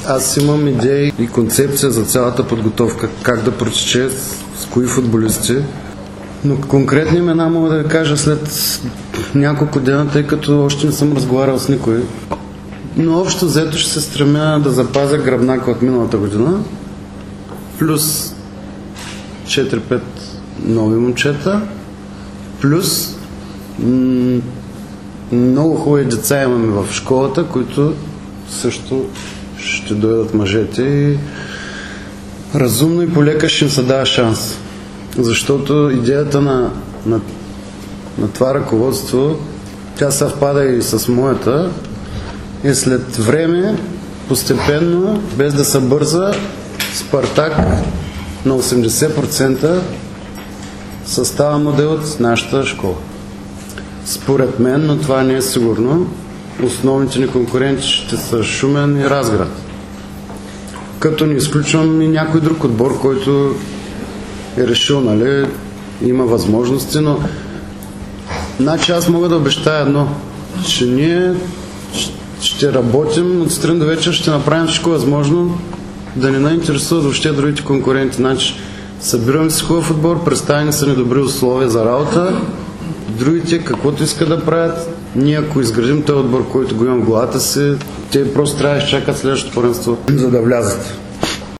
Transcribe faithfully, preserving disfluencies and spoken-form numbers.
Аз имам идеи и концепция за цялата подготовка, как да протече, с, с кои футболисти. Но конкретни имена мога да ви кажа след няколко дена, тъй като още не съм разговарял с никой. Но общо взето ще се стремя да запазя гръбнака от миналата година, плюс четири-пет нови момчета, плюс м- много хубави деца имаме в школата, които също ще дойдат мъжете и разумно и полека ще им се дава шанс. Защото идеята на, на, на това ръководство, тя съвпада и с моята, и след време, постепенно, без да се бърза, Спартак на осемдесет процента състава модел от нашата школа. Според мен, но това не е сигурно, основните ни конкуренти ще са Шумен и Разград. Като не изключвам и някой друг отбор, който е решил, нали, има възможности, но значи аз мога да обещая едно, че ние ще работим от сутрин до вечер, ще направим всичко възможно да не наинтересуват въобще другите конкуренти. Значи събираме си хубав отбор, представени са ни добри условия за работа, другите каквото искат да правят, ние ако изградим този отбор, който го имам в главата си, те просто трябва да изчакат следващото първенство, за да влязат.